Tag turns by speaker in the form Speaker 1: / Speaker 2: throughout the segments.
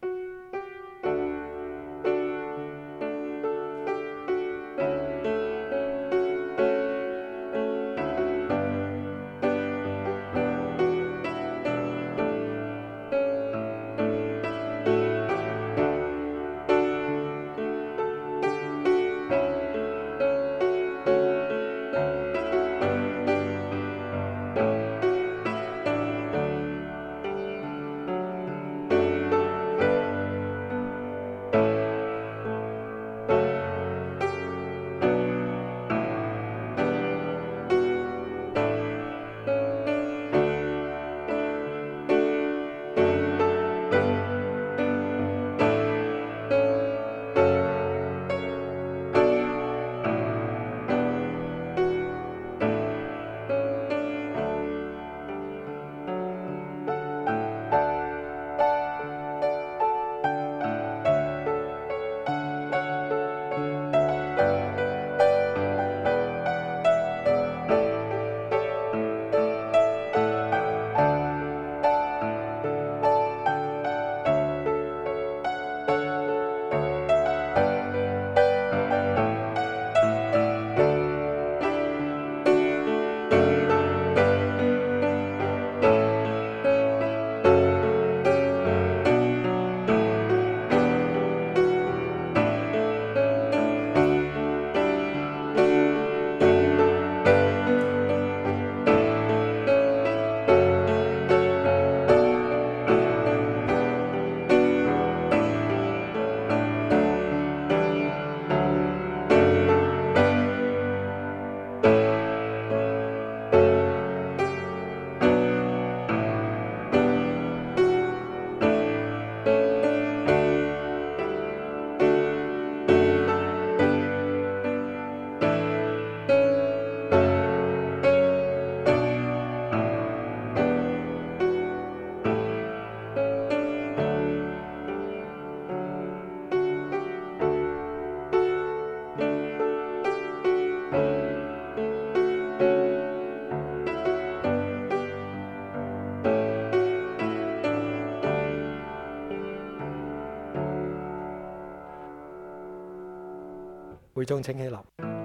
Speaker 1: 會眾請起立。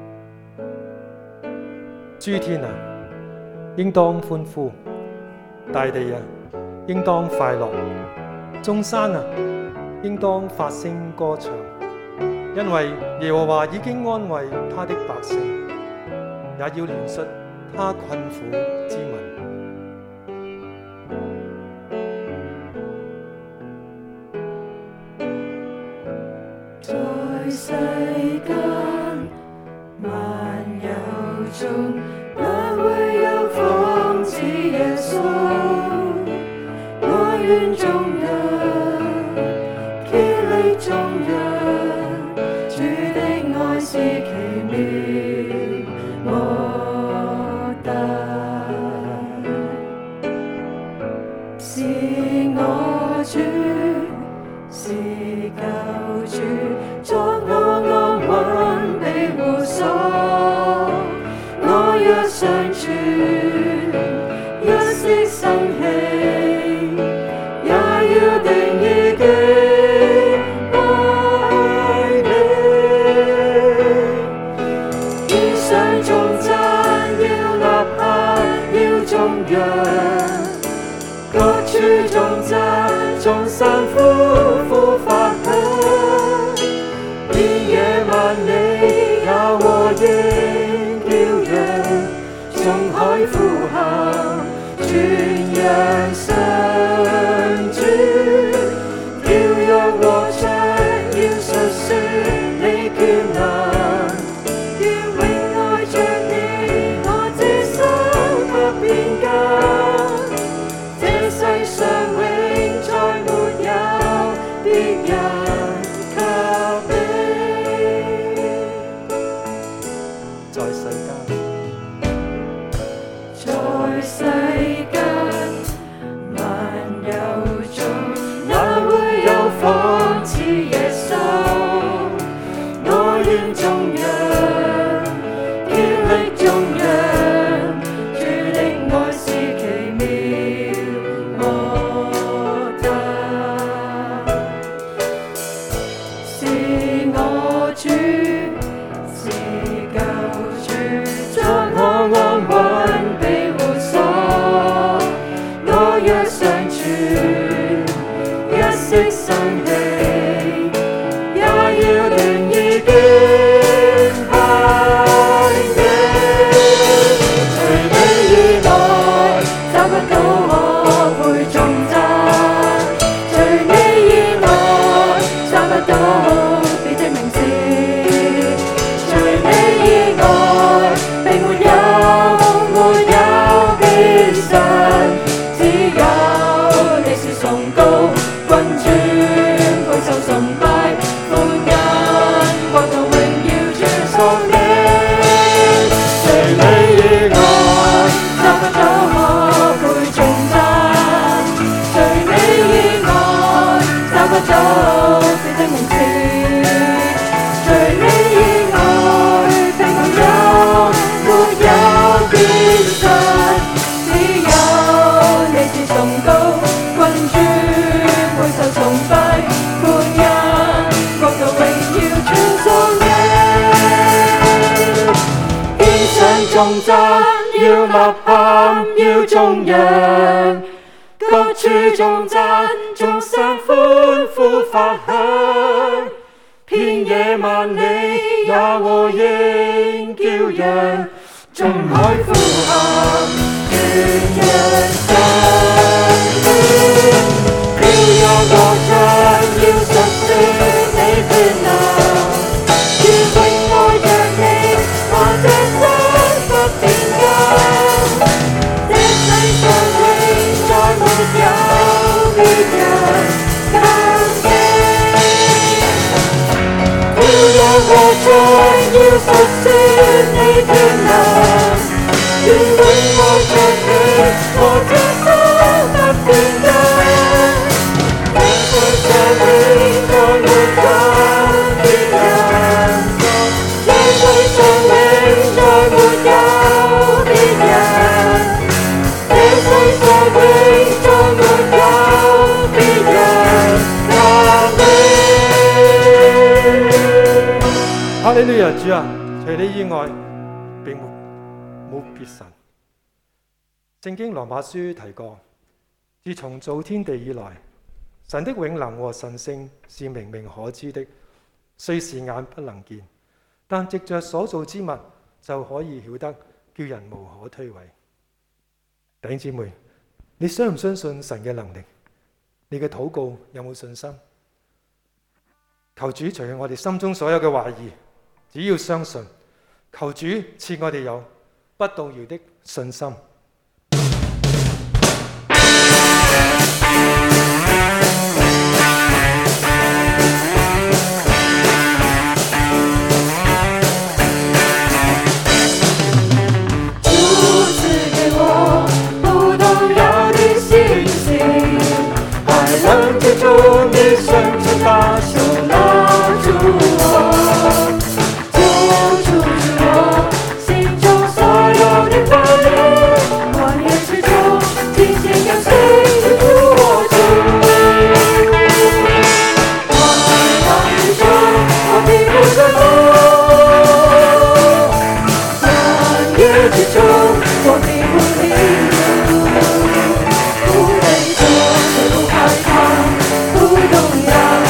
Speaker 1: 諸天啊，應當歡呼；大地啊，應當快樂；眾山啊，應當發聲歌唱，因為耶和華已經安慰他的百姓，也要憐恤他困苦之民。
Speaker 2: 在世間萬有中，哪會有仿似耶穌？愛願眾人，竭力眾人，主的愛是奇妙莫大，是我主，是救主，作我安穩庇護所。我若常存一息生氣，也要定意敬拜你。遇上重讚要立下，要頌揚，各處頌讚，眾山呼發響，遍野萬里也和應飄揚，眾海呼喊，傳揚神主，跳躍和唱，要述說你權能，願永愛着你，我這生不變更，這世上永再沒有別人。 息生氣，也要聯意敬拜你。除你以外，找不到可配頌讚；除你以外，找不到別的名字；除你以外，並沒有別神，只有你是崇高君尊，配受崇拜，歡欣國度榮耀傳屬你。除你以外，找不到可配頌讚；除你以外，找不到別的名字；除你以外，並沒有別神，只有你是崇高君尊，配受崇拜，歡欣國度榮耀傳屬你。獻上頌讚，要吶喊，要頌揚，各處頌讚，眾山歡呼發響，遍野萬里也和應叫揚，眾海呼喊，願揚聲。飄揚歌唱，要述說你權能，願永愛着你，我這生不變更。這世上永再沒有別人更你。飄揚歌唱，要述說你權能，願永愛着你，我這生不變更。這世上永再沒有別人，這世上永再沒有別人，這世上永再沒有別人更你。
Speaker 1: 哈利路亞，主啊，除你以外並冇別神。聖經羅馬書提過，自從造天地以來，神的永能和神性是明明可知的，雖是眼不能見，但藉着所造之物就可以曉得，叫人無可推諉。弟兄姊妹，你相唔相信神嘅能力？你嘅禱告有冇信心？求主除去我哋心中所有嘅懷疑，只要相信，求主賜我哋有不動搖的信心。
Speaker 2: 你伸出大手拉住我，救主是我心中所有的挂念，旷野之中紧紧跟随着主我主，海浪之中我并不折磨，旷野之中我并不迷路，不畏惧，也不害怕，不动摇。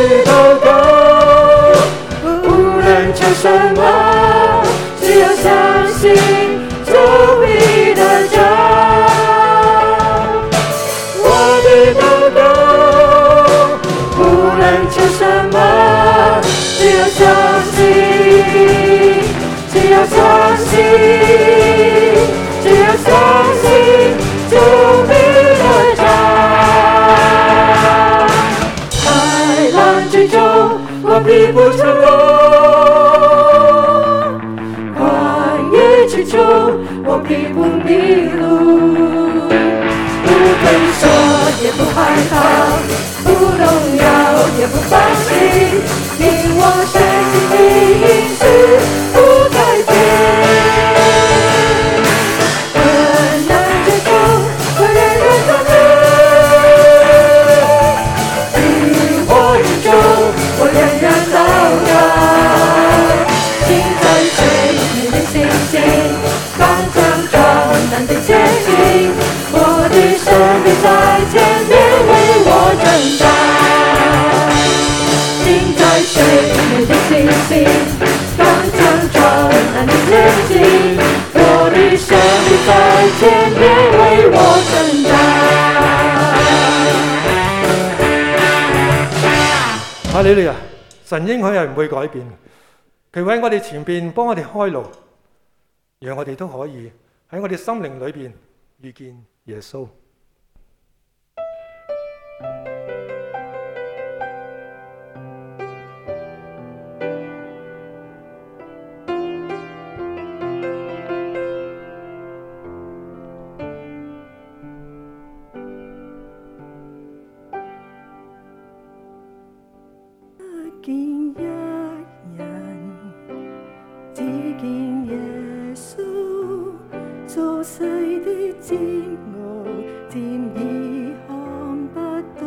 Speaker 2: 祷告，无论求什么，只要相信就必得着。我的祷告，无论求什么，只要相信，只要相信，只要相信就必得着。海浪之中，我必不沉沦；旷野之中，我必不迷路。不退缩，也不害怕，不动摇，也不放弃，因我深信你应许不改变。困难之中，我仍然赞美；逼迫之中，我仍然祷告。心在水面的星星，刚强壮胆的前进。我的生命在前面为我征战。心在水面的星星，刚强壮胆的前进。我的生命在前面为我征战。
Speaker 1: 哈利路亞！神應許係唔會改變，佢會喺我哋前邊幫我哋開路，讓我哋都可以喺我哋心靈裏邊遇見耶穌。
Speaker 2: 見一人，只見耶穌，俗世的煎熬，漸已看不到。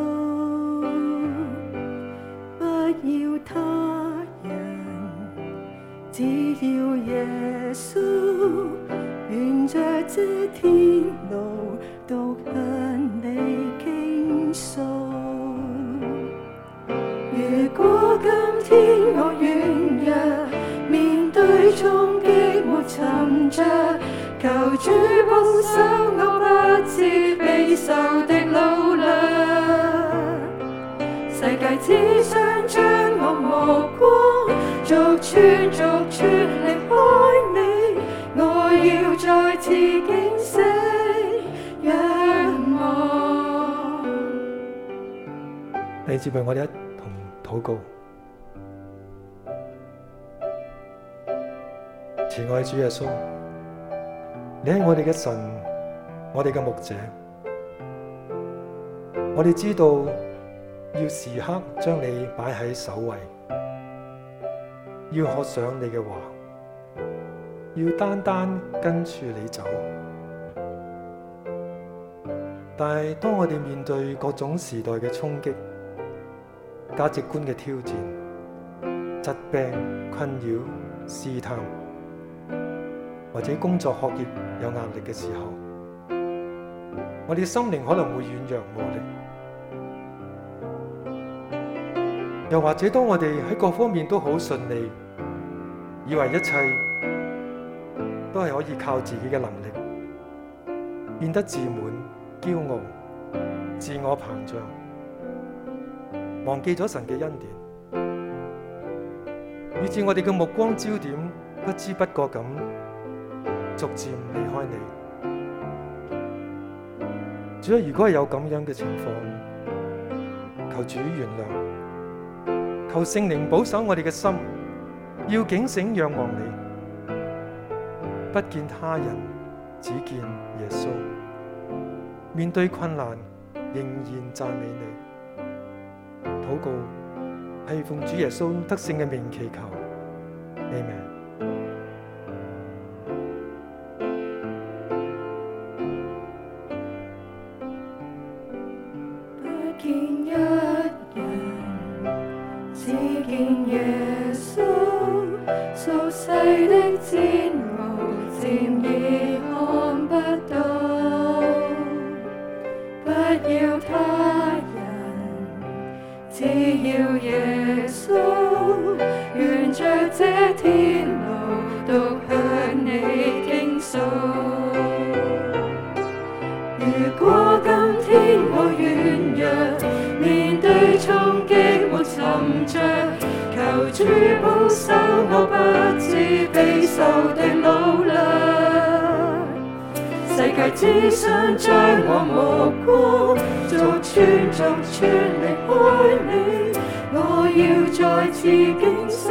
Speaker 2: 不要他人，只要耶穌，沿着這天路，獨向你傾訴。如果今天我軟弱，面對衝擊沒沉着，求主保守我不致被仇敵擄掠。世界只想將我目光逐寸離開你，我要再次警醒仰望。
Speaker 1: 你接為我哋一同禱告。慈愛主耶穌，你係我哋嘅神，我哋嘅牧者，我哋知道要時刻將你擺喺首位，要學上你嘅話，要單單跟住你走。但係當我哋面對各種時代嘅衝擊、價值觀嘅挑戰、疾病困擾、試探，或者工作學業有壓力嘅時候，我哋心靈可能會軟弱無力。又或者當我哋喺各方面都好順利，以為一切都係可以靠自己嘅能力，變得自滿、驕傲、自我膨脹，忘記咗神嘅恩典，以致我哋嘅目光焦點不知不覺咁逐漸離開你。主啊，如果係有咁樣嘅情況，求主原諒，求聖靈保守我哋嘅心，要警醒仰望你，不見他人，只見耶穌。面對困難，仍然讚美你。禱告係奉主耶穌得勝嘅名祈求，阿們。
Speaker 2: 見一人，只見耶穌，俗世的煎熬，漸已看不到。不要他人，只要耶穌，沿着這天路都向你傾訴。如果今天我軟弱，面對衝擊或沉着，求主保守我不致被仇敵擄掠。世界只想將我目光逐寸離開你，我要再次警醒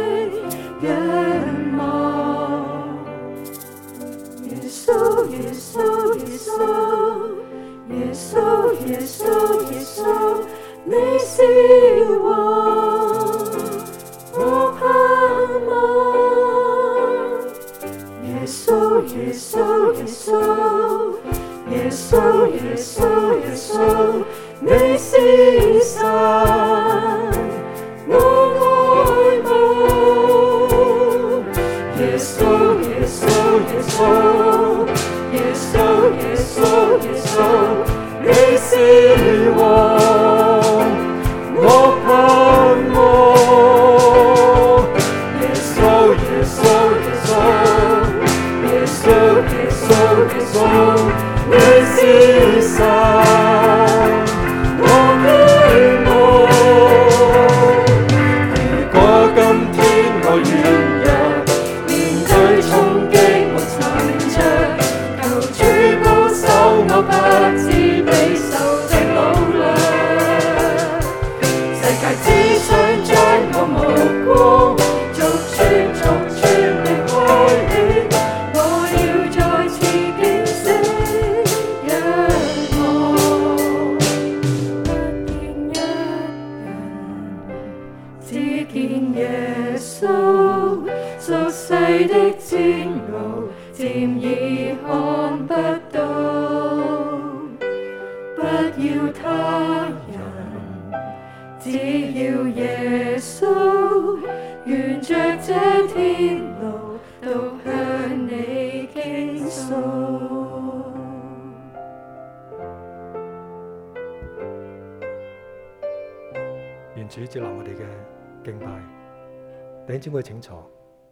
Speaker 2: 仰望。耶穌，耶穌，耶穌，耶穌，耶穌，耶穌，你是王，我盼望。耶穌，耶穌，耶穌，耶穌，耶穌，耶穌，你是神，我愛慕。耶穌，耶穌，耶穌，耶穌，耶穌，耶穌，你是王，我盼望。耶穌，耶穌，耶穌，耶穌，耶穌，耶穌，你是神，我愛慕。如果今天我軟弱，面對衝擊和沉着，求主保守我不致被仇敵擄掠。世界只想將我目光逐寸離開你，我要再次警醒仰望。不見一人，只見耶穌，俗世的戰路漸已看不到。不要他人，只要耶穌，沿着這天路都向你傾訴。
Speaker 1: 願主接納我哋嘅敬拜，弟兄姊妹請坐。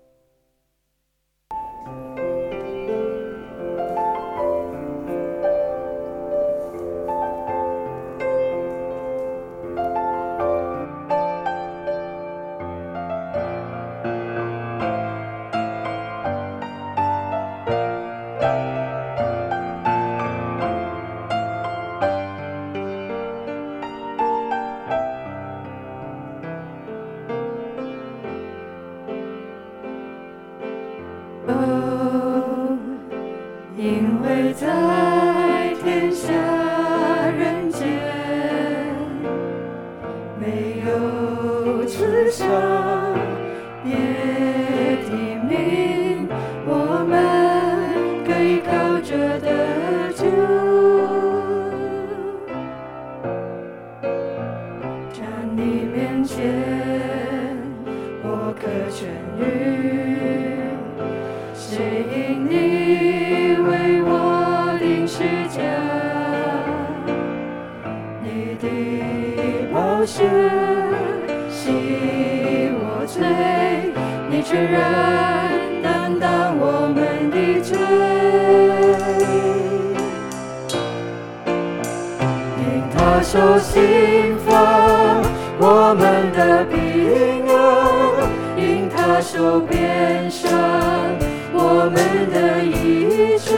Speaker 2: 因为在天下人间，没有至上别的名，我们可以靠着得救。站你面前，我可痊愈，是因你为我定十架，你的宝血洗我罪，你全然担当我们的罪。因他受刑罚，我们的平安；因他受鞭伤，我们的医治。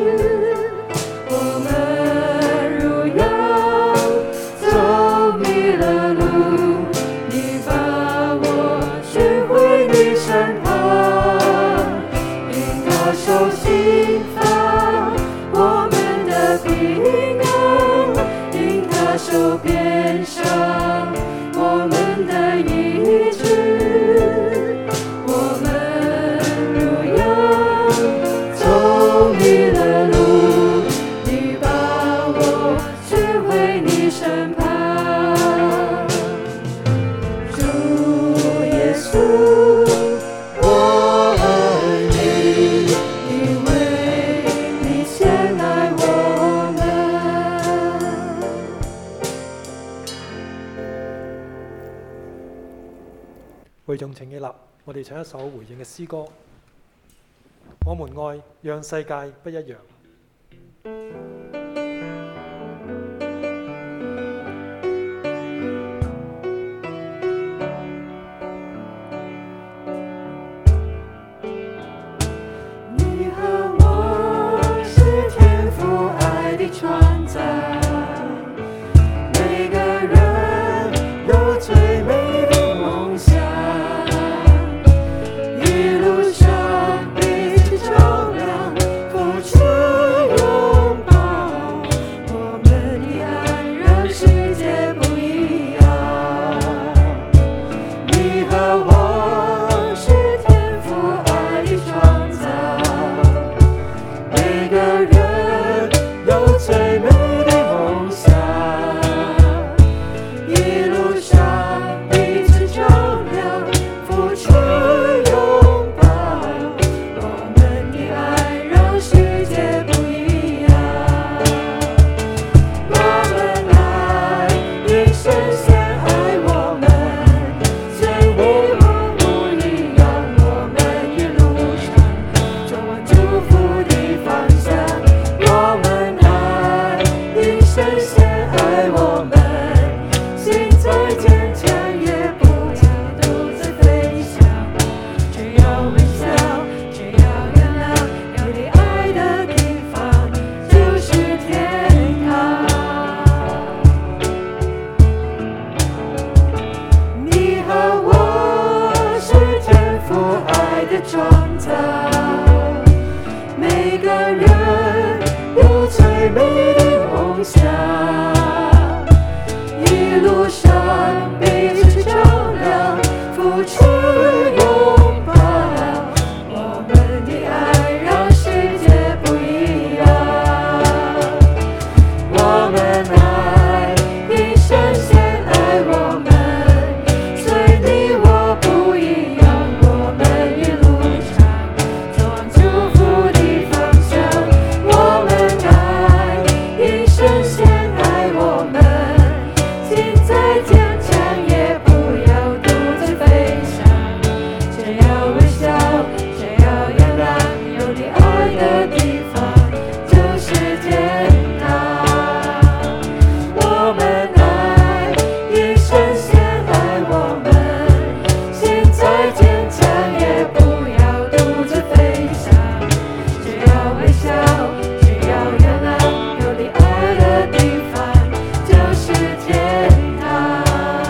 Speaker 2: 我们如羊走迷了路，你把我寻回你身旁。因他受刑罚，我们的平安；因他受鞭伤，我们的医治。我们如羊走迷了路，
Speaker 1: 會眾請起立，我哋唱一首回應嘅詩歌。我們愛，讓世界不一樣。
Speaker 2: 你和我是天父愛的創造，每個人有最美的夢想，一路上彼此照亮，付出擁抱，我們的愛讓世界不一樣。你和我是天父愛的創造，每個人有最美的夢想，一路上彼此照亮，付出擁抱，我們的愛讓世界不一樣。我們愛，因神先愛我們，所以你我不一樣。我們一路上走往祝福的方向。我們愛，因神先愛我們，心再堅強也不要獨自飛翔，只要微笑，只要原諒，有你愛的地方就是天堂。你和我是天父愛的創造，每個人有最美的夢想，一路上彼此照亮，付出擁抱，我們的愛讓世界不一樣。我們愛，因神先愛我們，所以你我不一樣。我們一路上走往祝福的方向。我們愛，因神先愛我們，心再堅強也不要獨自飛翔，只要微笑，只要原諒，有你愛的地方就是天堂。我們愛，因神先愛我們，心再堅強也不要獨自飛翔，只要微笑，只要原諒，有你愛的地方就是天堂。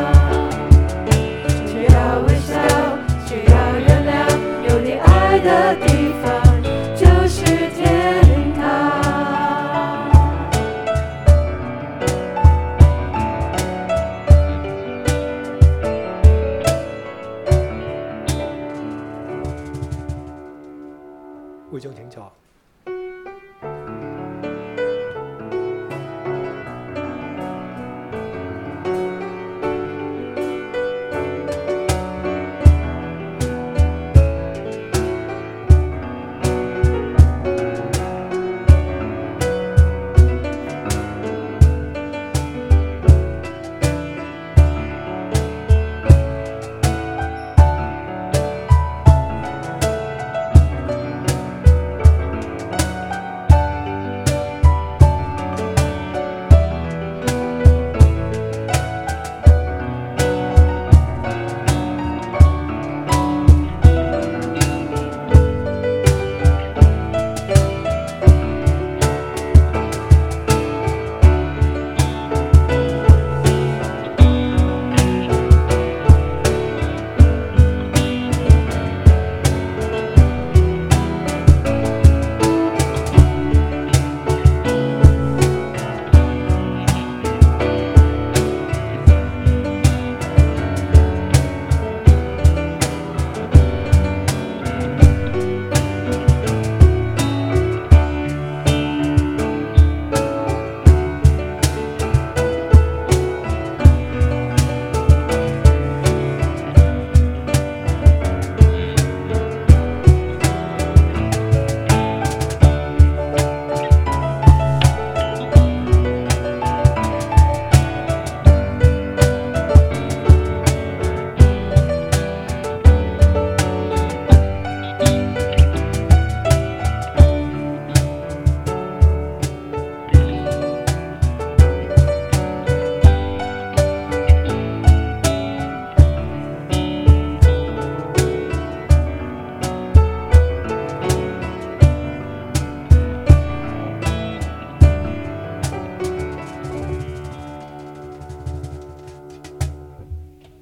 Speaker 2: 只要微笑，只要原諒，有你愛的地方就是天堂。
Speaker 1: 會眾請坐。